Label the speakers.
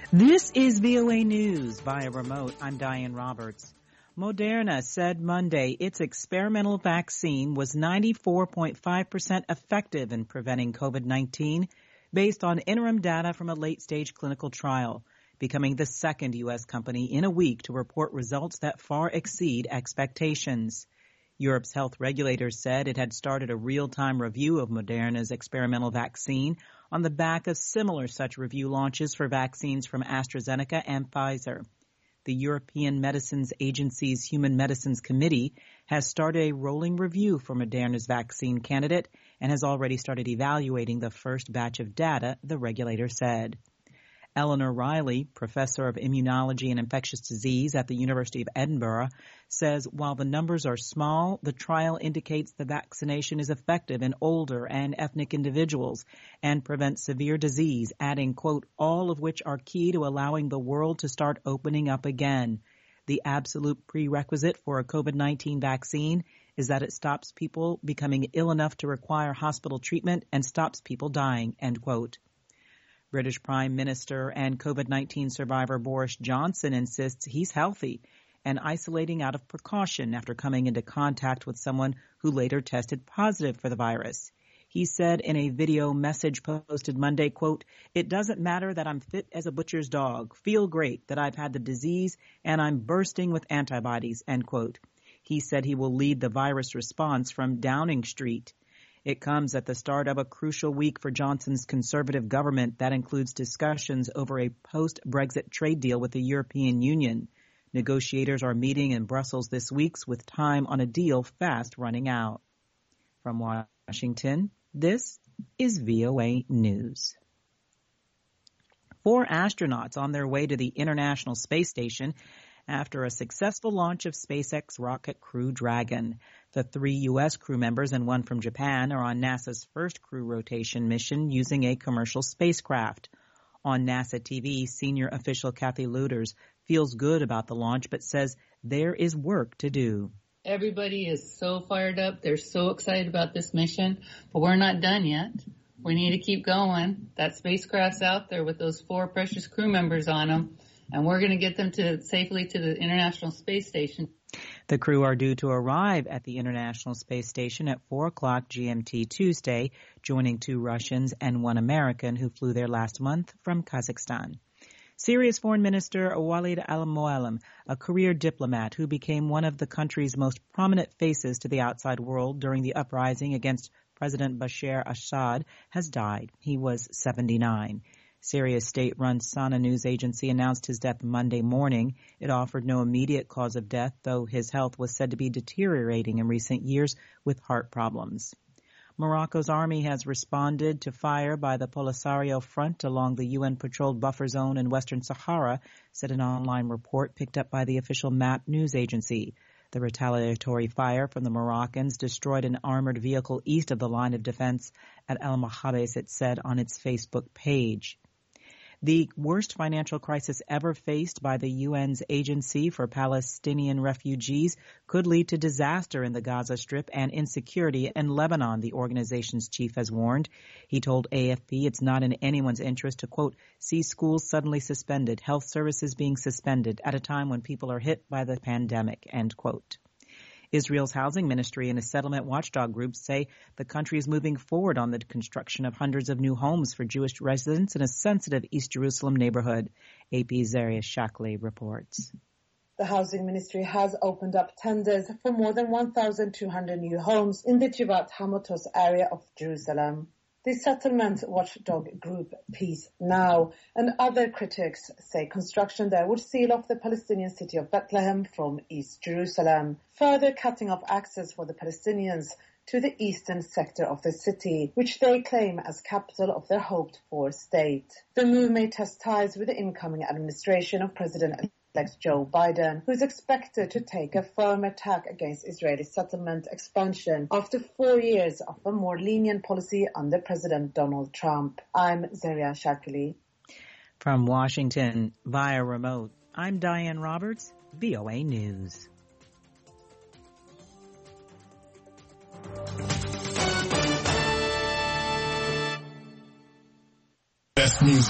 Speaker 1: This is VOA News via remote. I'm Diane Roberts. Moderna said Monday its experimental vaccine was 94.5% effective in preventing COVID-19 based on interim data from a late-stage clinical trial, becoming the second U.S. company in a week to report results that far exceed expectations. Europe's health regulators said it had started a real-time review of Moderna's experimental vaccine on the back of similar such review launches for vaccines from AstraZeneca and Pfizer. The European Medicines Agency's Human Medicines Committee has started a rolling review for Moderna's vaccine candidate and has already started evaluating the first batch of data, the regulator said. Eleanor Riley, professor of immunology and infectious disease at the University of Edinburgh, says while the numbers are small, the trial indicates the vaccination is effective in older and ethnic individuals and prevents severe disease, adding, quote, all of which are key to allowing the world to start opening up again. The absolute prerequisite for a COVID-19 vaccine is that it stops people becoming ill enough to require hospital treatment and stops people dying, end quote. British Prime Minister and COVID-19 survivor Boris Johnson insists he's healthy and isolating out of precaution after coming into contact with someone who later tested positive for the virus. He said in a video message posted Monday, quote, it doesn't matter that I'm fit as a butcher's dog, feel great that I've had the disease and I'm bursting with antibodies, end quote. He said he will lead the virus response from Downing Street. It comes at the start of a crucial week for Johnson's Conservative government that includes discussions over a post-Brexit trade deal with the European Union. Negotiators are meeting in Brussels this week with time on a deal fast running out. From Washington, this is VOA News. 4 astronauts on their way to the International Space Station after a successful launch of SpaceX rocket Crew Dragon. The 3 U.S. crew members and 1 from Japan are on NASA's first crew rotation mission using a commercial spacecraft. On NASA TV, senior official Kathy Lueders feels good about the launch but says there is work to do.
Speaker 2: Everybody is so fired up. They're so excited about this mission, but we're not done yet. We need to keep going. That spacecraft's out there with those 4 precious crew members on them, and we're going to get them safely to the International Space Station.
Speaker 1: The crew are due to arrive at the International Space Station at 4 o'clock GMT Tuesday, joining 2 Russians and 1 American who flew there last month from Kazakhstan. Syria's Foreign Minister Walid al-Muallim, a career diplomat who became one of the country's most prominent faces to the outside world during the uprising against President Bashar Assad, has died. He was 79. Syria's state-run Sana news agency announced his death Monday morning. It offered no immediate cause of death, though his health was said to be deteriorating in recent years with heart problems. Morocco's army has responded to fire by the Polisario Front along the UN-patrolled buffer zone in Western Sahara, said an online report picked up by the official MAP news agency. The retaliatory fire from the Moroccans destroyed an armored vehicle east of the line of defense at El Mahabes, it said on its Facebook page. The worst financial crisis ever faced by the UN's Agency for Palestinian Refugees could lead to disaster in the Gaza Strip and insecurity in Lebanon, the organization's chief has warned. He told AFP it's not in anyone's interest to, quote, see schools suddenly suspended, health services being suspended at a time when people are hit by the pandemic, end quote. Israel's housing ministry and a settlement watchdog group say the country is moving forward on the construction of hundreds of new homes for Jewish residents in a sensitive East Jerusalem neighborhood. AP's Zaria Shackley reports.
Speaker 3: The housing ministry has opened up tenders for more than 1,200 new homes in the Givat Hamatos area of Jerusalem. The settlement watchdog group Peace Now and other critics say construction there would seal off the Palestinian city of Bethlehem from East Jerusalem, further cutting off access for the Palestinians to the eastern sector of the city, which they claim as capital of their hoped-for state. The move may test ties with the incoming administration of President Joe Biden, who is expected to take a firm attack against Israeli settlement expansion after 4 years of a more lenient policy under President Donald Trump. I'm Zaria Shackley.
Speaker 1: From Washington via remote, I'm Diane Roberts, VOA News.
Speaker 4: Best music.